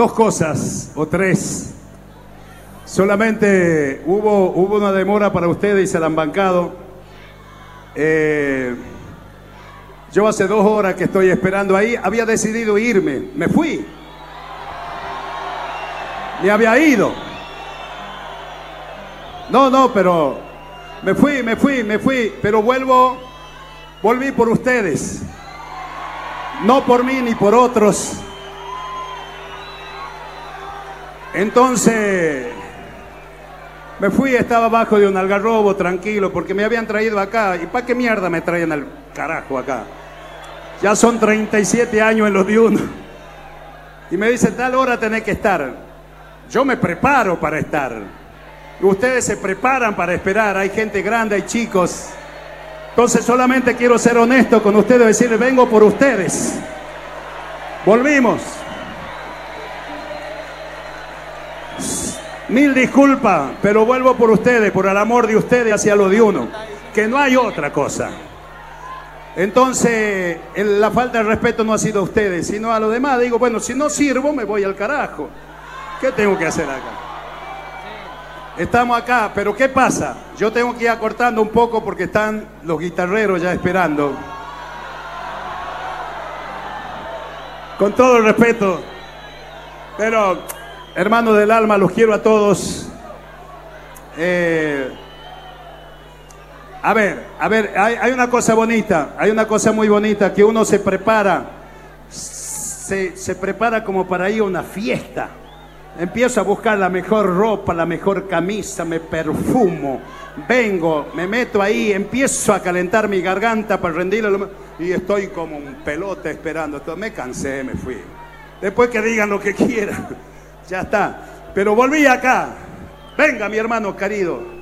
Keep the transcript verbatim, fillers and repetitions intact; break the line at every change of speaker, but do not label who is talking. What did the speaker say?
dos cosas o tres. Solamente hubo, hubo una demora para ustedes y se la han bancado. Eh, yo hace dos horas que estoy esperando ahí, había decidido irme, me fui. Me había ido. No, no, pero me fui, me fui, me fui, pero vuelvo, volví por ustedes. No por mí ni por otros. Entonces, me fui, estaba abajo de un algarrobo, tranquilo, porque me habían traído acá. ¿Y para qué mierda me traen al carajo acá? Ya son treinta y siete años en los de uno. Y me dicen, tal hora tenés que estar. Yo me preparo para estar. Ustedes se preparan para esperar. Hay gente grande, hay chicos. Entonces solamente quiero ser honesto con ustedes, decirles, vengo por ustedes. Volvimos. Mil disculpas, pero vuelvo por ustedes, por el amor de ustedes hacia lo de uno. Que no hay otra cosa. Entonces, el, la falta de respeto no ha sido a ustedes, sino a los demás. Digo, bueno, si no sirvo, me voy al carajo. ¿Qué tengo que hacer acá? Estamos acá, pero ¿qué pasa? Yo tengo que ir acortando un poco porque están los guitarreros ya esperando. Con todo el respeto, pero hermanos del alma, los quiero a todos. Eh, a ver, a ver, hay, hay una cosa bonita, hay una cosa muy bonita, que uno se prepara, se, se prepara como para ir a una fiesta. Empiezo a buscar la mejor ropa, la mejor camisa, me perfumo, vengo, me meto ahí, empiezo a calentar mi garganta para rendirle lo... y estoy como un pelota esperando. Entonces me cansé, me fui. Después que digan lo que quieran, ya está. Pero volví acá. Venga, mi hermano querido.